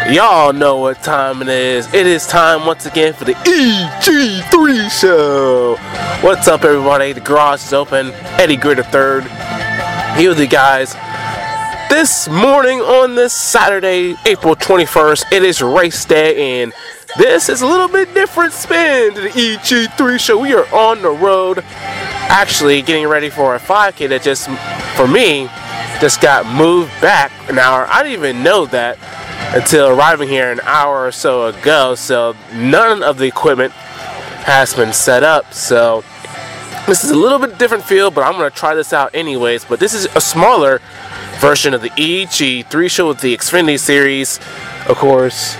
Y'all know what time it is. It is time once again for the EG3 Show. What's up, everybody? The garage is open. Eddie Grid III here with you guys. This morning on this Saturday, April 21st, it is race day, and this is a little bit different spin to the EG3 Show. We are on the road, actually getting ready for a 5K that just, for me, just got moved back an hour. I didn't even know that until arriving here an hour or so ago, so none of the equipment has been set up. So this is a little bit different feel, but I'm going to try this out anyways. But this is a smaller version of the EG3 Show with the Xfinity Series, of course,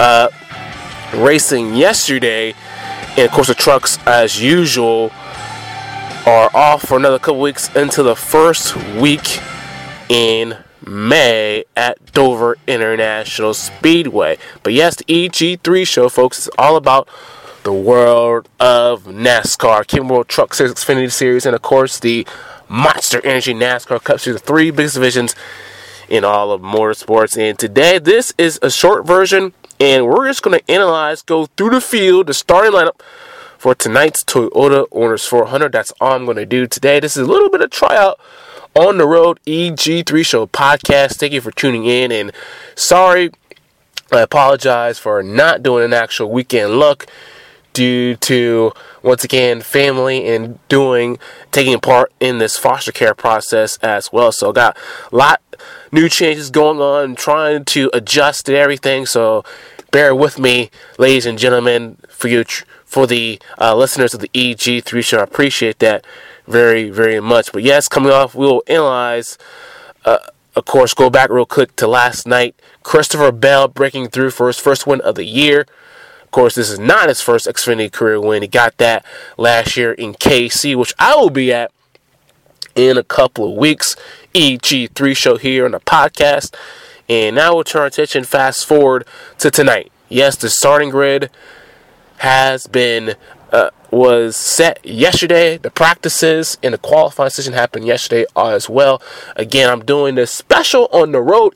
racing yesterday. And of course the trucks, as usual, are off for another couple weeks into the first week in May at Dover International Speedway. But yes, the EG3 Show, folks, is all about the world of NASCAR, King World Truck Series, Xfinity Series, and of course the Monster Energy NASCAR Cup Series, the three biggest divisions in all of motorsports. And today, this is a short version, and we're just going to analyze, go through the field, the starting lineup for tonight's Toyota Owners 400. That's all I'm going to do today. This is a little bit of tryout on the road EG3 Show podcast. Thank you for tuning in, and sorry, I apologize for not doing an actual weekend look due to, once again, family and taking part in this foster care process as well. So I got a lot new changes going on, trying to adjust to everything. So bear with me, ladies and gentlemen, for the listeners of the EG3 Show. I appreciate that very, very much. But yes, coming off, we'll analyze, of course, go back real quick to last night. Christopher Bell breaking through for his first win of the year. Of course, this is not his first Xfinity career win. He got that last year in KC, which I will be at in a couple of weeks. EG3 Show here on the podcast. And now we'll turn our attention fast forward to tonight. Yes, the starting grid has been was set yesterday. The practices and the qualifying session happened yesterday as well. Again, I'm doing this special on the road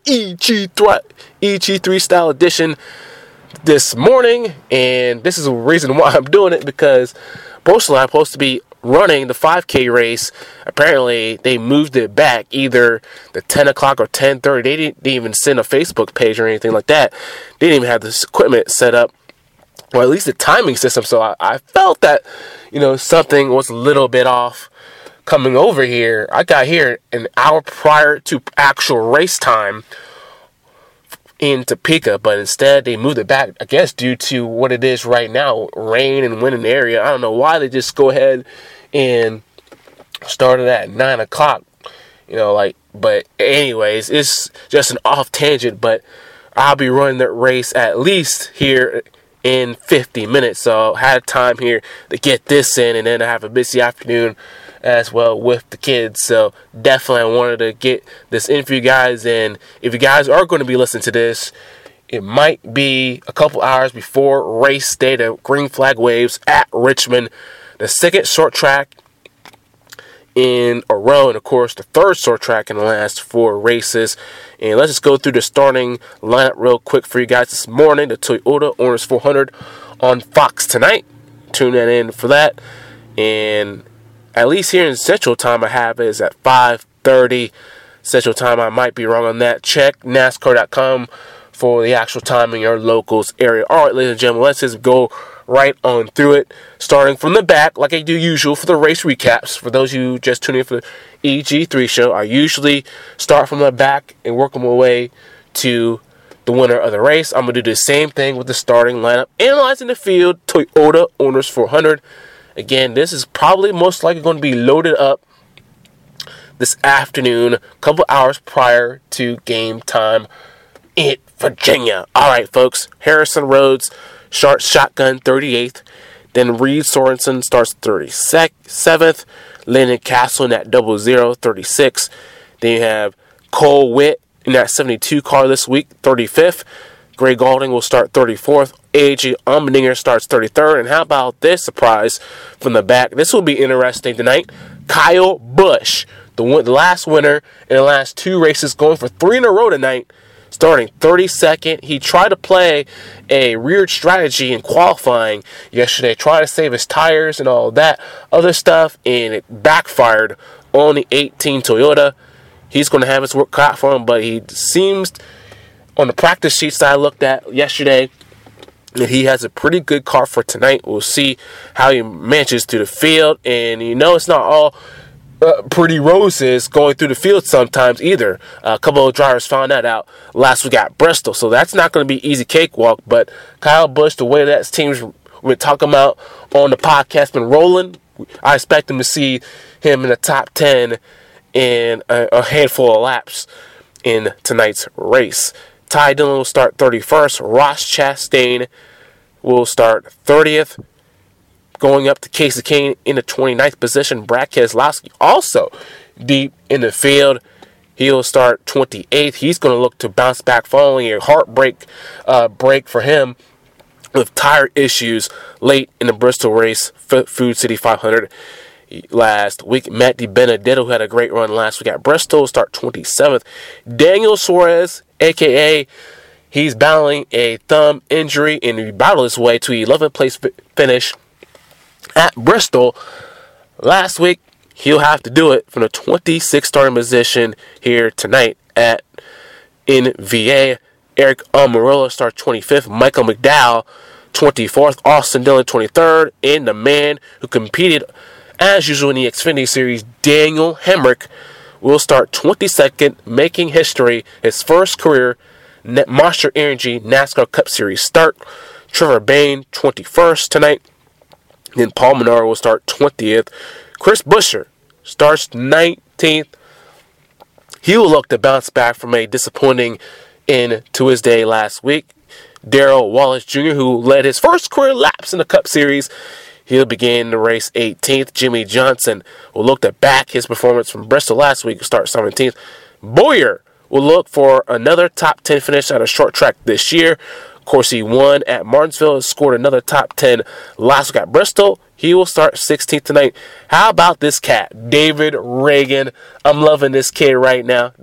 EG3 style edition this morning, and this is the reason why I'm doing it, because personally I'm supposed to be running the 5K race. Apparently they moved it back, either the 10 o'clock or 10:30. They didn't even send a Facebook page or anything like that. They didn't even have this equipment set up, or at least the timing system. So I felt that, something was a little bit off coming over here. I got here an hour prior to actual race time in Topeka, but instead they moved it back, I guess, due to what it is right now, rain and wind in the area. I don't know why they just go ahead and started at 9 o'clock, but anyways, it's just an off tangent, but I'll be running the race at least here in 50 minutes, so I had time here to get this in, and then I have a busy afternoon as well with the kids. So definitely I wanted to get this in for you guys, and if you guys are going to be listening to this, it might be a couple hours before race day. The green flag waves at Richmond, the second short track in a row, and of course the third short track in the last 4 races. And let's just go through the starting lineup real quick for you guys this morning. The Toyota Owners 400 on Fox tonight. Tune that in for that. And at least here in Central Time, I have it is at 5:30 Central Time. I might be wrong on that. Check NASCAR.com for the actual time in your locals area. All right, ladies and gentlemen, let's just go right on through it. Starting from the back, like I do usual for the race recaps. For those of you just tuning in for the EG3 Show, I usually start from the back and work my way to the winner of the race. I'm going to do the same thing with the starting lineup. Analyzing the field, Toyota Owners 400. Again, this is probably most likely going to be loaded up this afternoon, a couple hours prior to game time in Virginia. All right, folks. Harrison Rhodes starts shotgun 38th. Then Reed Sorensen starts 37th. Landon Castle in that 00, 36th. Then you have Cole Witt in that 72 car this week, 35th. Greg Galding will start 34th. A.J. Allmendinger starts 33rd. And how about this surprise from the back? This will be interesting tonight. Kyle Busch, the last winner in the last 2 races, going for 3 in a row tonight, starting 32nd. He tried to play a weird strategy in qualifying yesterday, trying to save his tires and all that other stuff, and it backfired on the 18 Toyota. He's going to have his work cut for him, but he seems, on the practice sheets that I looked at yesterday, that he has a pretty good car for tonight. We'll see how he manages through the field, and it's not all pretty roses going through the field sometimes either. A couple of drivers found that out last week at Bristol, so that's not going to be easy cakewalk. But Kyle Busch, the way that team's been talking about on the podcast, been rolling, I expect him to see him in the top 10 in a handful of laps in tonight's race. Ty Dillon will start 31st. Ross Chastain will start 30th. Going up to Kasey Kahne in the 29th position. Brad Keselowski also deep in the field. He'll start 28th. He's going to look to bounce back following a heartbreak break for him with tire issues late in the Bristol race, Food City 500 last week. Matt DiBenedetto, who had a great run last week at Bristol, will start 27th. Daniel Suarez, a.k.a. he's battling a thumb injury, and he battled his way to 11th place finish at Bristol last week. He'll have to do it from the 26th starting position here tonight in VA. Eric Almirola starts 25th. Michael McDowell 24th. Austin Dillon 23rd. And the man who competed as usual in the Xfinity Series, Daniel Hemrick, will start 22nd, making history, his first career Monster Energy NASCAR Cup Series start. Trevor Bayne 21st tonight. Then Paul Menard will start 20th. Chris Buescher starts 19th. He will look to bounce back from a disappointing end to his day last week. Darrell Wallace Jr., who led his first career laps in the Cup Series, he'll begin the race 18th. Jimmy Johnson will look to back his performance from Bristol last week, start 17th. Bowyer will look for another top 10 finish at a short track this year. Of course, he won at Martinsville and scored another top 10 last week at Bristol. He will start 16th tonight. How about this cat, David Ragan? I'm loving this cat right now.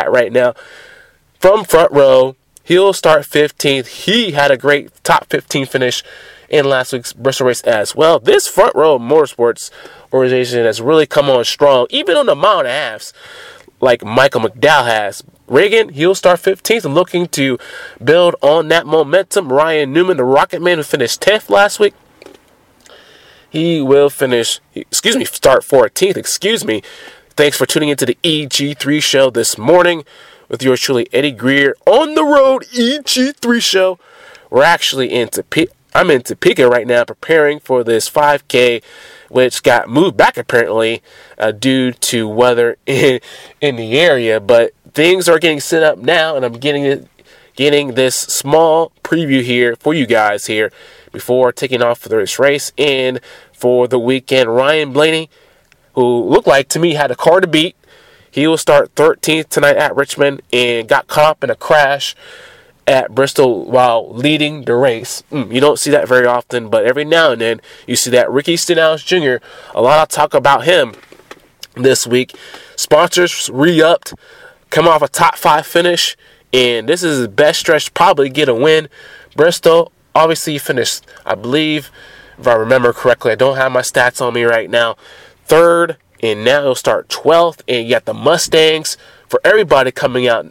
From Front Row, he'll start 15th. He had a great top 15 finish in last week's Bristol race as well. This Front Row Motorsports organization has really come on strong, even on the mile and a halves, like Michael McDowell has. Reagan, he'll start 15th and looking to build on that momentum. Ryan Newman, the Rocket Man, who finished 10th last week, he will start 14th. Thanks for tuning into the EG3 show this morning with yours truly, Eddie Greer. On the road, EG3 show. We're actually I'm in Topeka right now preparing for this 5K, which got moved back apparently due to weather in the area. But things are getting set up now, and I'm getting this small preview here for you guys here before taking off for this race. And for the weekend, Ryan Blaney, who looked like to me had a car to beat, he will start 13th tonight at Richmond and got caught up in a crash at Bristol while leading the race. You don't see that very often, but every now and then you see that. Ricky Stenhouse Jr., a lot of talk about him this week. Sponsors re-upped, come off a top 5 finish, and this is his best stretch, probably get a win. Bristol obviously finished, I believe, if I remember correctly, I don't have my stats on me right now, 3rd, and now he'll start 12th, and you got the Mustangs for everybody coming out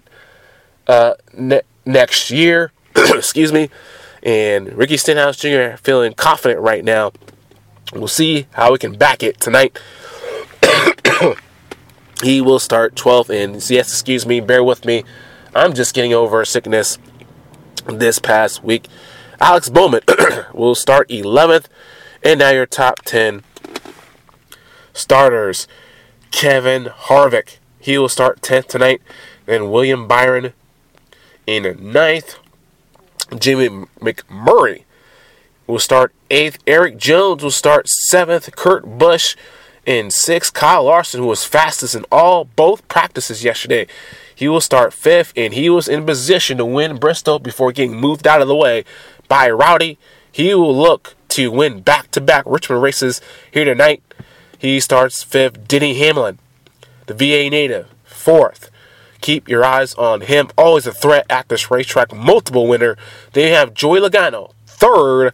next year. Excuse me. And Ricky Stenhouse Jr. feeling confident right now. We'll see how we can back it tonight. He will start 12th. And yes, excuse me, bear with me. I'm just getting over sickness this past week. Alex Bowman will start 11th. And now your top 10 starters. Kevin Harvick, he will start 10th tonight. Then William Byron in 9th. Jimmy McMurray will start 8th. Eric Jones will start 7th. Kurt Busch in 6th. Kyle Larson, who was fastest in both practices yesterday, he will start 5th, and he was in position to win Bristol before getting moved out of the way by Rowdy. He will look to win back-to-back Richmond races here tonight. He starts 5th. Denny Hamlin, the VA native, 4th. keep your eyes on him. Always a threat at this racetrack. Multiple winner. Then you have Joey Logano, third.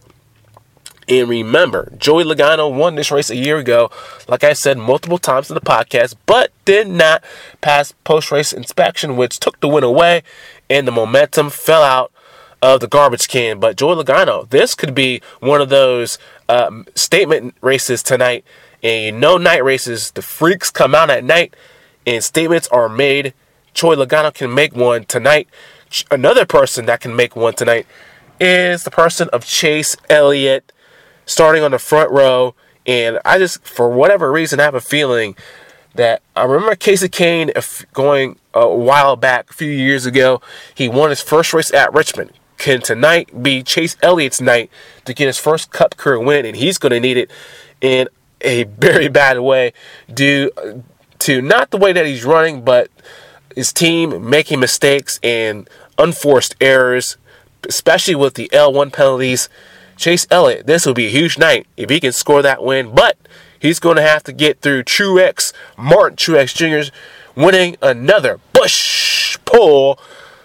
And remember, Joey Logano won this race a year ago, like I said multiple times in the podcast, but did not pass post-race inspection, which took the win away, and the momentum fell out of the garbage can. But Joey Logano, this could be one of those statement races tonight. And night races, the freaks come out at night, and statements are made. Joey Logano can make one tonight. Another person that can make one tonight is the person of Chase Elliott, starting on the front row. And I just, for whatever reason, I have a feeling that I remember Casey Kane going a while back, a few years ago. He won his first race at Richmond. Can tonight be Chase Elliott's night to get his first Cup career win? And he's going to need it in a very bad way due to not the way that he's running, but his team making mistakes and unforced errors, especially with the L1 penalties. Chase Elliott, this will be a huge night if he can score that win, but he's going to have to get through Truex, Martin Truex Jr. winning another Busch pole.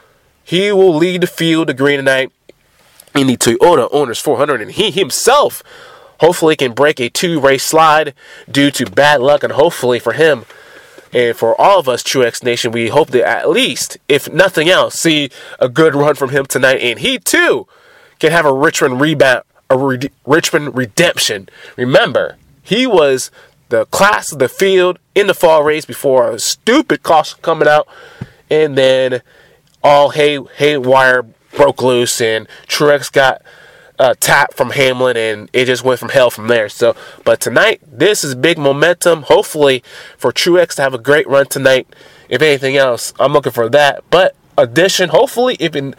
He will lead the field to green tonight in the Toyota Owners 400, and he himself hopefully can break a 2-race slide due to bad luck, and hopefully for him and for all of us Truex Nation, we hope to at least, if nothing else, see a good run from him tonight, and he too can have a Richmond Richmond redemption. Remember, he was the class of the field in the fall race before a stupid caution coming out, and then all haywire broke loose, and Truex got tapped from Hamlin, and it just went from hell from there. So, but tonight, this is big momentum. Hopefully, for Truex to have a great run tonight. If anything else, I'm looking for that. But addition, hopefully,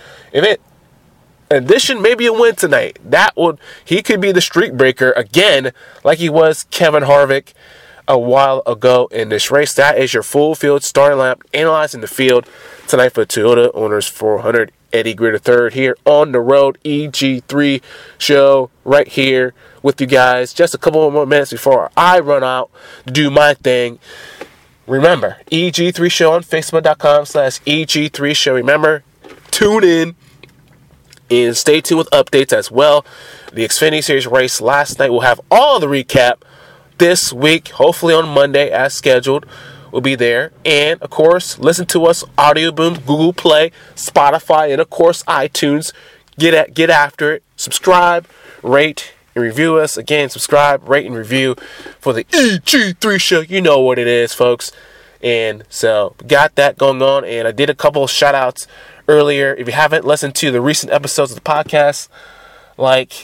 addition, maybe a win tonight. He could be the streak breaker again, like he was Kevin Harvick a while ago in this race. That is your full field starting lineup, analyzing the field tonight for the Toyota Owners 400. Eddie Greer III here on the road, EG3 show right here with you guys. Just a couple more minutes before I run out to do my thing. Remember, EG3 show on Facebook.com/EG3 show. Remember, tune in and stay tuned with updates as well. The Xfinity Series race last night, we'll have all the recap this week, hopefully on Monday as scheduled. We'll be there. And, of course, listen to us, Audio Boom, Google Play, Spotify, and, of course, iTunes. Get after it. Subscribe, rate, and review us. Again, subscribe, rate, and review for the EG3 show. You know what it is, folks. And so, got that going on. And I did a couple of shout-outs earlier. If you haven't listened to the recent episodes of the podcast, like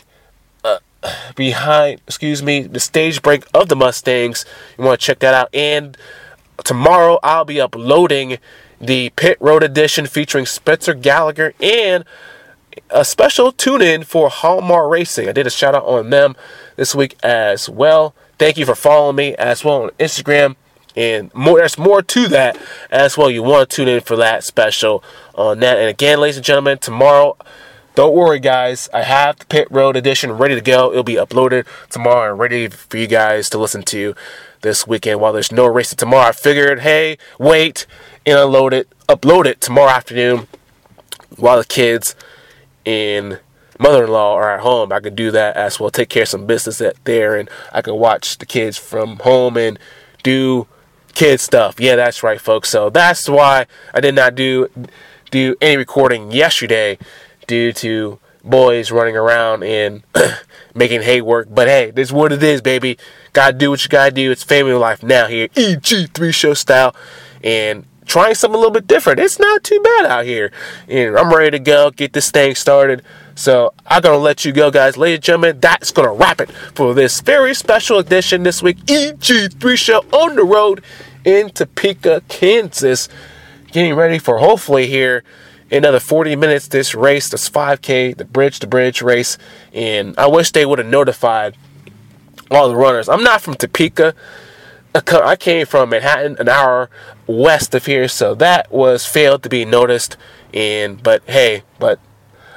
the stage break of the Mustangs, you want to check that out. And tomorrow I'll be uploading the Pit Road edition featuring Spencer Gallagher and a special tune-in for Hallmark Racing. I did a shout out on them this week as well. Thank you for following me as well on Instagram. And there's more to that as well. You want to tune in for that special on that. And again, ladies and gentlemen, tomorrow, don't worry, guys. I have the Pit Road edition ready to go. It'll be uploaded tomorrow and ready for you guys to listen to this weekend. While there's no racing tomorrow, I figured, hey, wait and upload it tomorrow afternoon while the kids and mother-in-law are at home. I can do that as well. Take care of some business there, and I can watch the kids from home and do kid stuff. Yeah, that's right, folks. So that's why I did not do any recording yesterday due to boys running around and making hay work. But hey, this is what it is, baby. Gotta do what you gotta do. It's family life now here, EG3 show style, and trying something a little bit different. It's not too bad out here, and I'm ready to go get this thing started. So I'm gonna let you go, guys. Ladies and gentlemen, that's gonna wrap it for this very special edition this week, EG3 show on the road in Topeka, Kansas, getting ready for hopefully here another 40 minutes. This race, this 5K, the bridge race, and I wish they would have notified all the runners. I'm not from Topeka. I came from Manhattan, an hour west of here, so that was failed to be noticed. But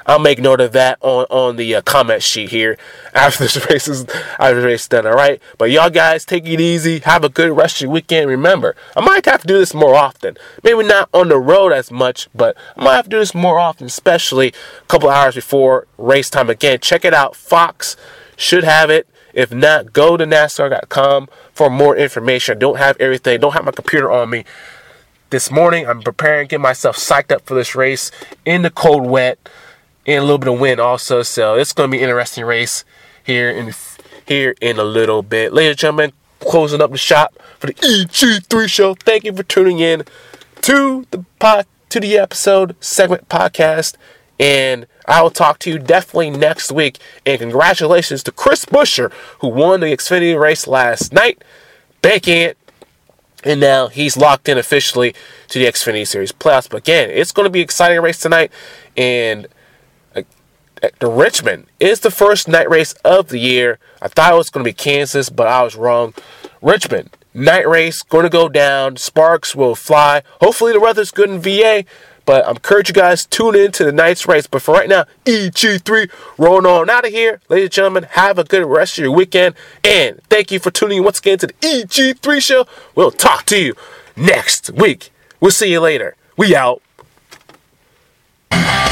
I'll make note of that on the comment sheet here after the race done. All right, but y'all guys, take it easy. Have a good rest of your weekend. Remember, I might have to do this more often. Maybe not on the road as much, but I might have to do this more often, especially a couple hours before race time. Again, check it out. Fox should have it. If not, go to NASCAR.com for more information. I don't have everything. Don't have my computer on me. This morning, I'm preparing, get myself psyched up for this race in the cold, wet, and a little bit of wind also. So it's going to be an interesting race here in a little bit. Ladies and gentlemen, closing up the shop for the EG3 show. Thank you for tuning in to the episode segment podcast. And I will talk to you definitely next week. And congratulations to Chris Buescher, who won the Xfinity race last night. Banking it. And now he's locked in officially to the Xfinity Series playoffs. But again, it's going to be an exciting race tonight. And the Richmond is the first night race of the year. I thought it was going to be Kansas, but I was wrong. Richmond, night race, going to go down. Sparks will fly. Hopefully the weather's good in VA. But I'm encouraging you guys, tune in to the night's race. But for right now, EG3 rolling on out of here. Ladies and gentlemen, have a good rest of your weekend. And thank you for tuning in once again to the EG3 show. We'll talk to you next week. We'll see you later. We out.